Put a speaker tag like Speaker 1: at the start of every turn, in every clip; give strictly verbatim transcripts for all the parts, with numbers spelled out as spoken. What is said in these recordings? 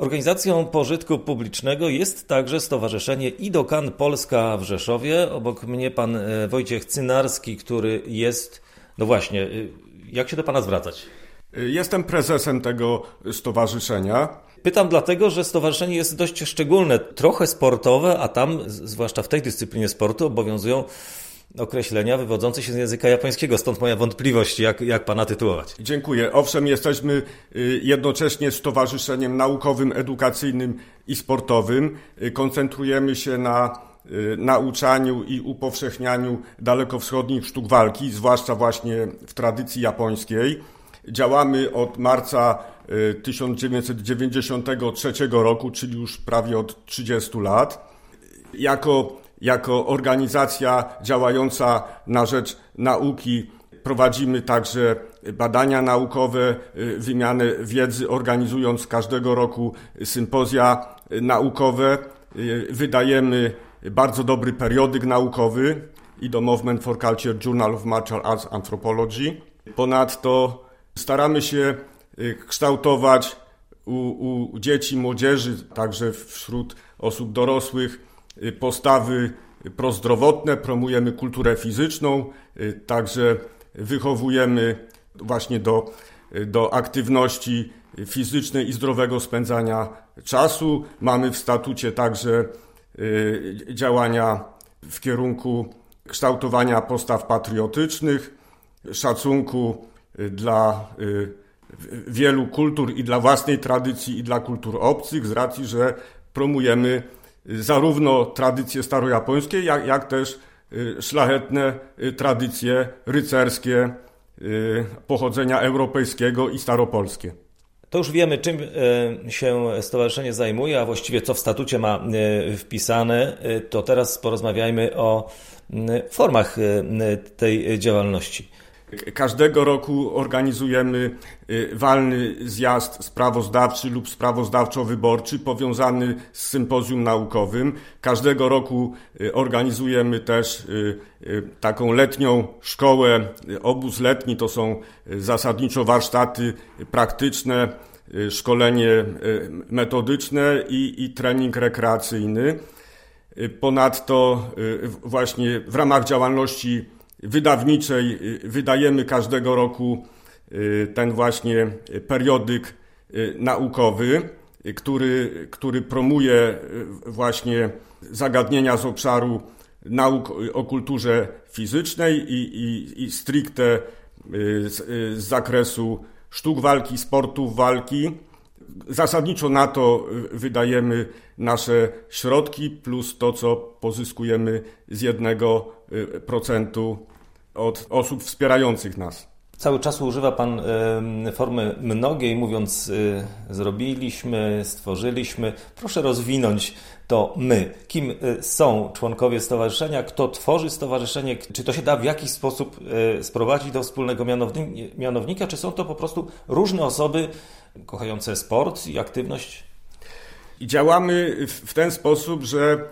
Speaker 1: Organizacją pożytku publicznego jest także Stowarzyszenie IDOKAN Polska w Rzeszowie. Obok mnie pan Wojciech Cynarski, który jest, no właśnie, jak się do pana zwracać?
Speaker 2: Jestem prezesem tego stowarzyszenia.
Speaker 1: Pytam dlatego, że stowarzyszenie jest dość szczególne, trochę sportowe, a tam, zwłaszcza w tej dyscyplinie sportu, obowiązują określenia wywodzące się z języka japońskiego. Stąd moja wątpliwość, jak, jak pana tytułować.
Speaker 2: Dziękuję. Owszem, jesteśmy jednocześnie stowarzyszeniem naukowym, edukacyjnym i sportowym. Koncentrujemy się na nauczaniu i upowszechnianiu dalekowschodnich sztuk walki, zwłaszcza właśnie w tradycji japońskiej. Działamy od marca tysiąc dziewięćset dziewięćdziesiątego trzeciego roku, czyli już prawie od trzydziestu lat. Jako Jako organizacja działająca na rzecz nauki prowadzimy także badania naukowe, wymianę wiedzy, organizując każdego roku sympozja naukowe. Wydajemy bardzo dobry periodyk naukowy Ido Movement for Culture Journal of Martial Arts Anthropology. Ponadto staramy się kształtować u, u dzieci, młodzieży, także wśród osób dorosłych postawy prozdrowotne, promujemy kulturę fizyczną, także wychowujemy właśnie do, do aktywności fizycznej i zdrowego spędzania czasu. Mamy w statucie także działania w kierunku kształtowania postaw patriotycznych, szacunku dla wielu kultur i dla własnej tradycji i dla kultur obcych, z racji, że promujemy zarówno tradycje starojapońskie, jak, jak też szlachetne tradycje rycerskie pochodzenia europejskiego i staropolskie.
Speaker 1: To już wiemy, czym się stowarzyszenie zajmuje, a właściwie co w statucie ma wpisane. To teraz porozmawiajmy o formach tej działalności.
Speaker 2: Każdego roku organizujemy walny zjazd sprawozdawczy lub sprawozdawczo-wyborczy powiązany z sympozjum naukowym. Każdego roku organizujemy też taką letnią szkołę, obóz letni, to są zasadniczo warsztaty praktyczne, szkolenie metodyczne i, i trening rekreacyjny. Ponadto właśnie w ramach działalności wydawniczej wydajemy każdego roku ten właśnie periodyk naukowy, który, który promuje właśnie zagadnienia z obszaru nauk o kulturze fizycznej i, i, i stricte z, z zakresu sztuk walki, sportów walki. Zasadniczo na to wydajemy nasze środki plus to, co pozyskujemy z jednego procentu od osób wspierających nas.
Speaker 1: Cały czas używa pan y, formy mnogiej, mówiąc y, zrobiliśmy, stworzyliśmy. Proszę rozwinąć to my. Kim y, są członkowie stowarzyszenia? Kto tworzy stowarzyszenie? Czy to się da w jakiś sposób y, sprowadzić do wspólnego mianownika, mianownika? Czy są to po prostu różne osoby kochające sport i aktywność?
Speaker 2: I działamy w ten sposób, że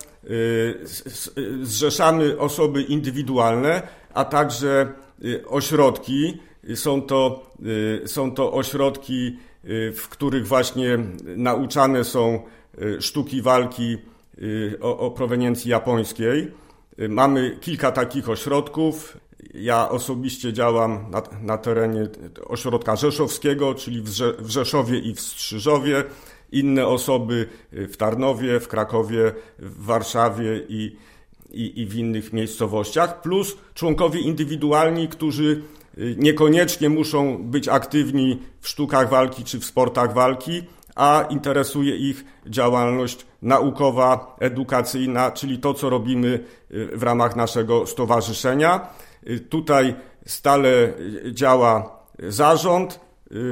Speaker 2: zrzeszamy osoby indywidualne, a także ośrodki. Są to, są to ośrodki, w których właśnie nauczane są sztuki walki o, o proweniencji japońskiej. Mamy kilka takich ośrodków. Ja osobiście działam na, na terenie ośrodka rzeszowskiego, czyli w, Rze- w Rzeszowie i w Strzyżowie. Inne osoby w Tarnowie, w Krakowie, w Warszawie i, i, i w innych miejscowościach, plus członkowie indywidualni, którzy niekoniecznie muszą być aktywni w sztukach walki czy w sportach walki, a interesuje ich działalność naukowa, edukacyjna, czyli to, co robimy w ramach naszego stowarzyszenia. Tutaj stale działa zarząd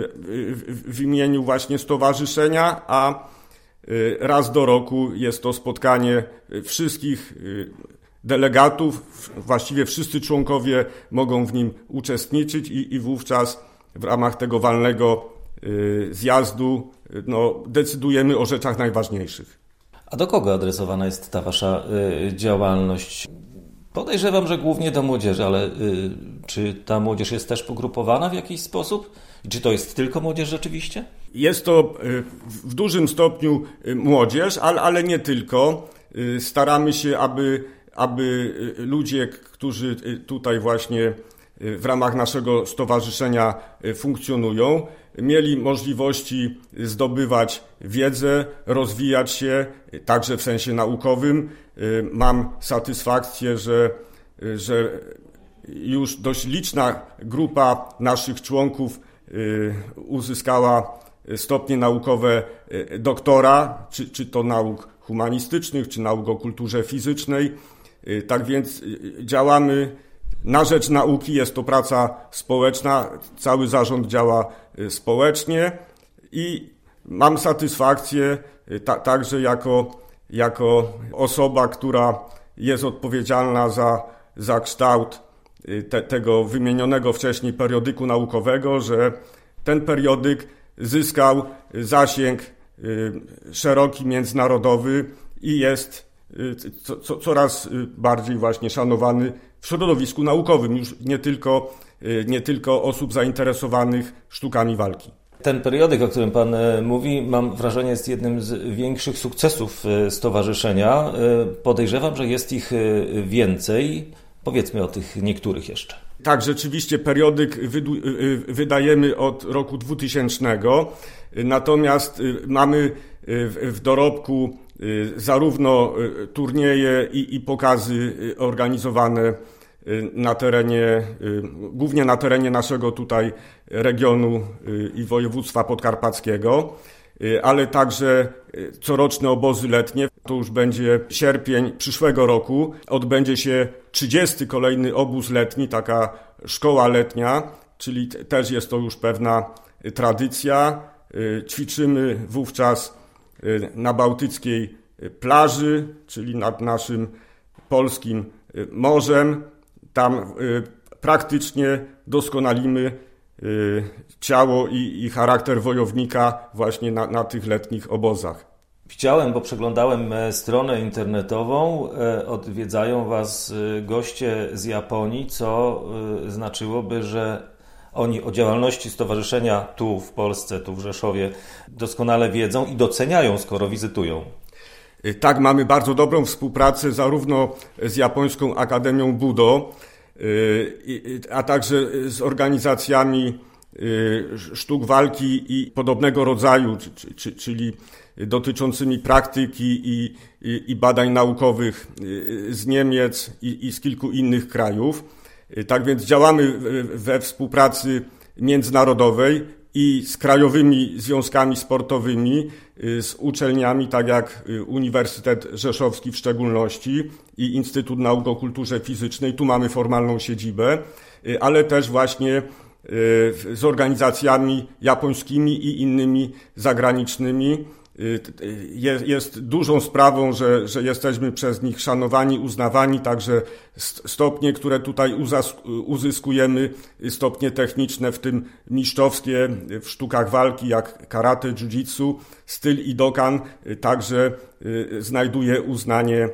Speaker 2: w imieniu właśnie stowarzyszenia, a raz do roku jest to spotkanie wszystkich delegatów, właściwie wszyscy członkowie mogą w nim uczestniczyć i, i wówczas w ramach tego walnego zjazdu no, decydujemy o rzeczach najważniejszych.
Speaker 1: A do kogo adresowana jest ta wasza y, działalność? Podejrzewam, że głównie do młodzieży, ale y, czy ta młodzież jest też pogrupowana w jakiś sposób? I czy to jest tylko młodzież rzeczywiście?
Speaker 2: Jest to w dużym stopniu młodzież, ale, ale nie tylko. Staramy się, aby, aby ludzie, którzy tutaj właśnie w ramach naszego stowarzyszenia funkcjonują, mieli możliwości zdobywać wiedzę, rozwijać się, także w sensie naukowym. Mam satysfakcję, że, że już dość liczna grupa naszych członków uzyskała stopnie naukowe doktora, czy, czy to nauk humanistycznych, czy nauk o kulturze fizycznej. Tak więc działamy na rzecz nauki, jest to praca społeczna, cały zarząd działa społecznie i mam satysfakcję ta, także jako, jako osoba, która jest odpowiedzialna za, za kształt te, tego wymienionego wcześniej periodyku naukowego, że ten periodyk zyskał zasięg szeroki, międzynarodowy i jest co, co, coraz bardziej właśnie szanowany w środowisku naukowym, już nie tylko, nie tylko osób zainteresowanych sztukami walki.
Speaker 1: Ten periodyk, o którym Pan mówi, mam wrażenie, jest jednym z większych sukcesów stowarzyszenia. Podejrzewam, że jest ich więcej. Powiedzmy o tych niektórych jeszcze.
Speaker 2: Tak, rzeczywiście periodyk wydajemy od roku dwutysięcznego, natomiast mamy w dorobku zarówno turnieje i, i pokazy organizowane na terenie, głównie na terenie naszego tutaj regionu i województwa podkarpackiego, ale także coroczne obozy letnie. To już będzie sierpień przyszłego roku. Odbędzie się trzydziesty kolejny obóz letni, taka szkoła letnia, czyli też jest to już pewna tradycja. Ćwiczymy wówczas na bałtyckiej plaży, czyli nad naszym polskim morzem. Tam praktycznie doskonalimy ciało i, i charakter wojownika właśnie na, na tych letnich obozach.
Speaker 1: Widziałem, bo przeglądałem stronę internetową, odwiedzają Was goście z Japonii, co znaczyłoby, że oni o działalności stowarzyszenia tu w Polsce, tu w Rzeszowie doskonale wiedzą i doceniają, skoro wizytują.
Speaker 2: Tak, mamy bardzo dobrą współpracę zarówno z Japońską Akademią Budo, a także z organizacjami sztuk walki i podobnego rodzaju, czyli dotyczącymi praktyki i, i, i badań naukowych z Niemiec i, i z kilku innych krajów. Tak więc działamy we współpracy międzynarodowej i z krajowymi związkami sportowymi, z uczelniami, tak jak Uniwersytet Rzeszowski w szczególności i Instytut Nauk o Kulturze Fizycznej. Tu mamy formalną siedzibę, ale też właśnie z organizacjami japońskimi i innymi zagranicznymi. Jest, jest dużą sprawą, że, że jesteśmy przez nich szanowani, uznawani, także stopnie, które tutaj uzyskujemy, stopnie techniczne, w tym mistrzowskie w sztukach walki, jak karate, jiu-jitsu, styl Idokan, także znajduje uznanie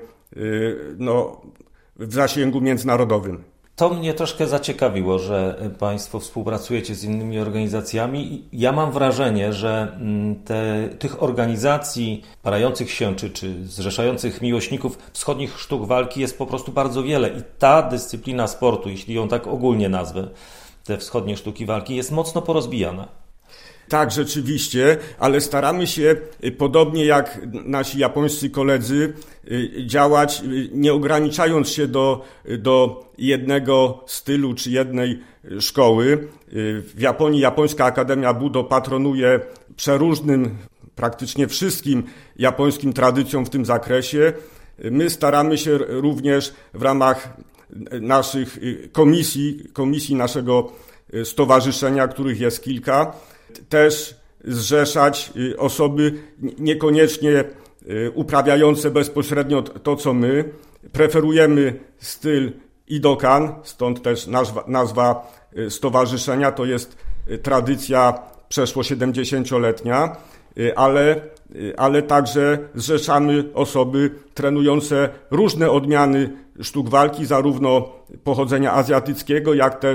Speaker 2: no, w zasięgu międzynarodowym.
Speaker 1: To mnie troszkę zaciekawiło, że Państwo współpracujecie z innymi organizacjami. Ja mam wrażenie, że te, tych organizacji parających się czy, czy zrzeszających miłośników wschodnich sztuk walki jest po prostu bardzo wiele i ta dyscyplina sportu, jeśli ją tak ogólnie nazwę, te wschodnie sztuki walki, jest mocno porozbijana.
Speaker 2: Tak, rzeczywiście, ale staramy się, podobnie jak nasi japońscy koledzy, działać nie ograniczając się do, do jednego stylu czy jednej szkoły. W Japonii Japońska Akademia Budo patronuje przeróżnym, praktycznie wszystkim japońskim tradycjom w tym zakresie. My staramy się również w ramach naszych komisji, komisji naszego stowarzyszenia, których jest kilka, też zrzeszać osoby niekoniecznie uprawiające bezpośrednio to, co my. Preferujemy styl Idokan, stąd też nazwa, nazwa stowarzyszenia, to jest tradycja przeszło siedemdziesięcioletnia, ale, ale także zrzeszamy osoby trenujące różne odmiany sztuk walki, zarówno pochodzenia azjatyckiego, jak też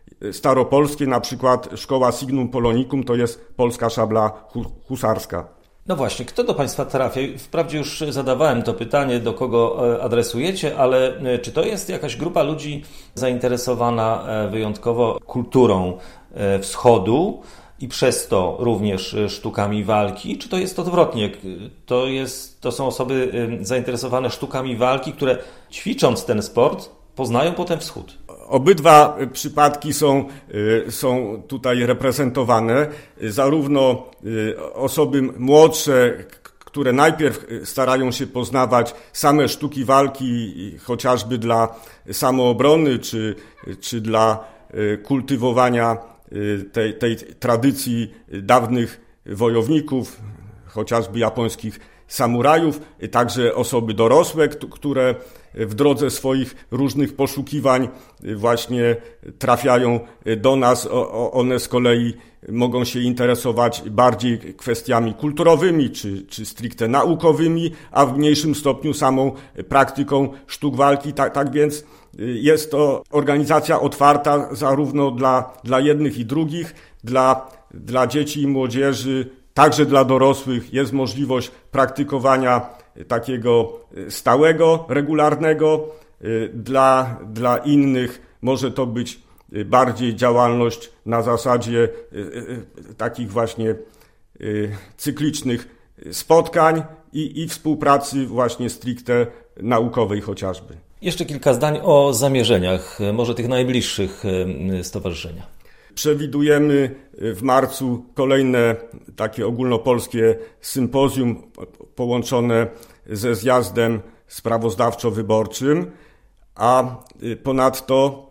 Speaker 2: staropolskie, na przykład szkoła Signum Polonicum to jest polska szabla husarska.
Speaker 1: No właśnie, kto do Państwa trafia? Wprawdzie już zadawałem to pytanie, do kogo adresujecie, ale czy to jest jakaś grupa ludzi zainteresowana wyjątkowo kulturą wschodu i przez to również sztukami walki, czy to jest odwrotnie? To, jest, to są osoby zainteresowane sztukami walki, które ćwicząc ten sport poznają potem wschód.
Speaker 2: Obydwa przypadki są, są tutaj reprezentowane. Zarówno osoby młodsze, które najpierw starają się poznawać same sztuki walki, chociażby dla samoobrony, czy, czy dla kultywowania tej, tej tradycji dawnych wojowników, chociażby japońskich samurajów, także osoby dorosłe, które w drodze swoich różnych poszukiwań właśnie trafiają do nas. One z kolei mogą się interesować bardziej kwestiami kulturowymi czy, czy stricte naukowymi, a w mniejszym stopniu samą praktyką sztuk walki. Tak, tak więc jest to organizacja otwarta zarówno dla, dla jednych i drugich, dla, dla dzieci i młodzieży, także dla dorosłych jest możliwość praktykowania takiego stałego, regularnego. Dla, dla innych może to być bardziej działalność na zasadzie takich właśnie cyklicznych spotkań i, i współpracy właśnie stricte naukowej chociażby.
Speaker 1: Jeszcze kilka zdań o zamierzeniach, może tych najbliższych stowarzyszenia.
Speaker 2: Przewidujemy w marcu kolejne takie ogólnopolskie sympozjum połączone ze zjazdem sprawozdawczo-wyborczym, a ponadto,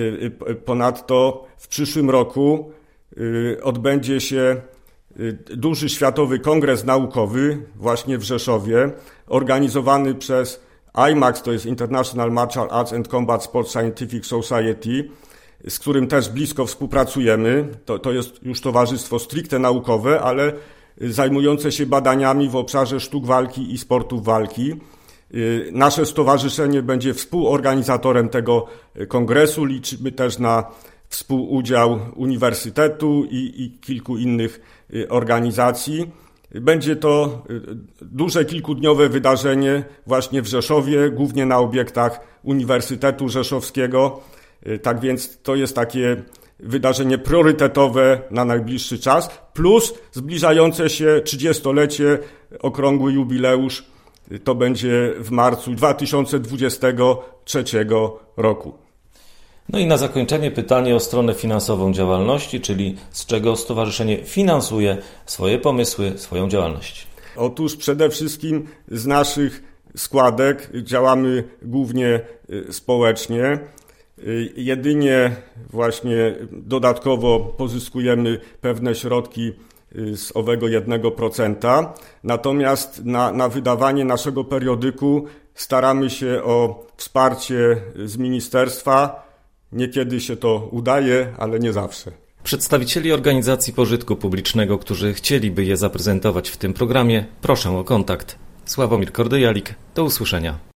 Speaker 2: ponadto w przyszłym roku odbędzie się duży światowy kongres naukowy właśnie w Rzeszowie, organizowany przez I MAX, to jest International Martial Arts and Combat Sports Scientific Society, z którym też blisko współpracujemy. To, to jest już towarzystwo stricte naukowe, ale zajmujące się badaniami w obszarze sztuk walki i sportów walki. Nasze stowarzyszenie będzie współorganizatorem tego kongresu. Liczymy też na współudział Uniwersytetu i, i kilku innych organizacji. Będzie to duże kilkudniowe wydarzenie właśnie w Rzeszowie, głównie na obiektach Uniwersytetu Rzeszowskiego. Tak więc to jest takie wydarzenie priorytetowe na najbliższy czas, plus zbliżające się trzydziestolecie, okrągły jubileusz, to będzie w marcu dwa tysiące dwudziestego trzeciego roku.
Speaker 1: No i na zakończenie pytanie o stronę finansową działalności, czyli z czego stowarzyszenie finansuje swoje pomysły, swoją działalność.
Speaker 2: Otóż przede wszystkim z naszych składek działamy głównie społecznie. Jedynie właśnie dodatkowo pozyskujemy pewne środki z owego jednego procenta. Natomiast na, na wydawanie naszego periodyku staramy się o wsparcie z ministerstwa. Niekiedy się to udaje, ale nie zawsze.
Speaker 1: Przedstawicieli organizacji pożytku publicznego, którzy chcieliby je zaprezentować w tym programie, proszę o kontakt. Sławomir Kordyjalik, do usłyszenia.